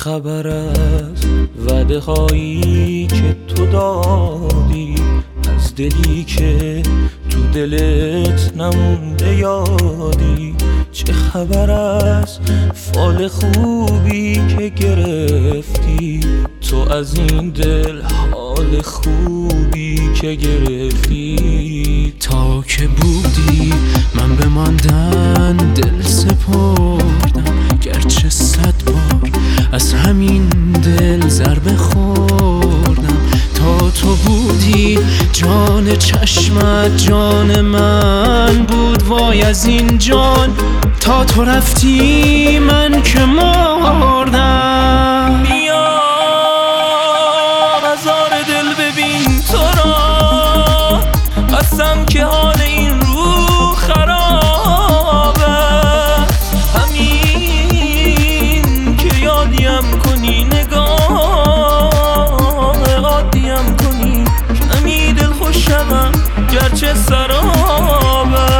خبر از وعده هایی که تو دادی، از دلی که تو دلت نمونده یادی؟ چه خبر از فال خوبی که گرفتی تو از این دل، حال خوبی که گرفتی؟ تا که بودی من به ماندن دل سپردم، گرچه 100 بار از همین دل ضربه خوردم. تا تو بودی جان چشمت جان من بود، وای از این جان. تا تو رفتی من که مردم. بیا هزار دل ببین تو را، قسم که حال این رو خرابه. همین که یادیم کنی، نگاه عادیم کنی، کمی دل خوشم گرچه سرابه.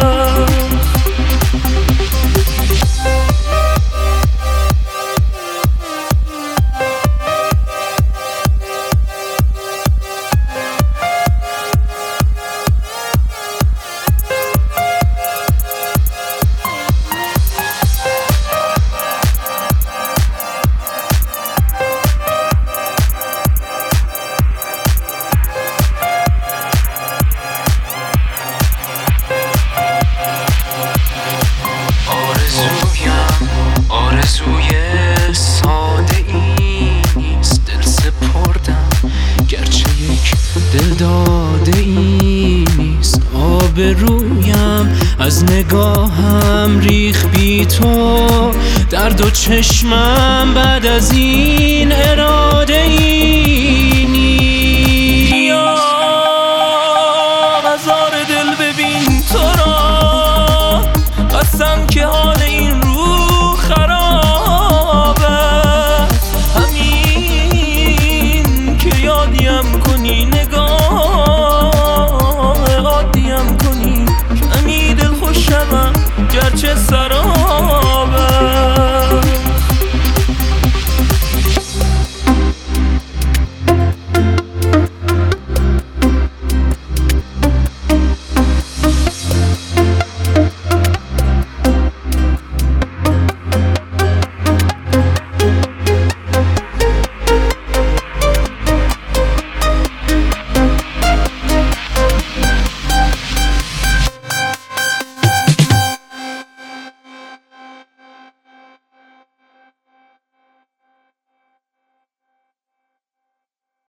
آرزوی ساده ای نیست، دل سپردم گرچه یک دل داده ای نیست. آبرویم از نگاهم ریخ بی تو، درد و چشمم بعد از این اراده ای